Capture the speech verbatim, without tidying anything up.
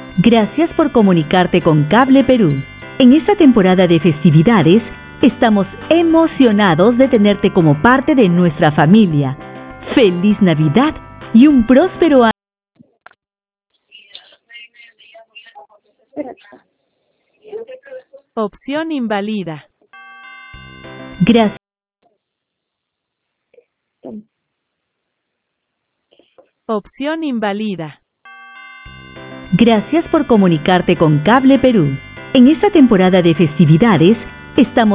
Gracias por comunicarte con Cable Perú. En esta temporada de festividades, estamos emocionados de tenerte como parte de nuestra familia. ¡Feliz Navidad y un próspero año! Opción invalida. Gracias. Opción invalida. Gracias por comunicarte con Cable Perú. En esta temporada de festividades, estamos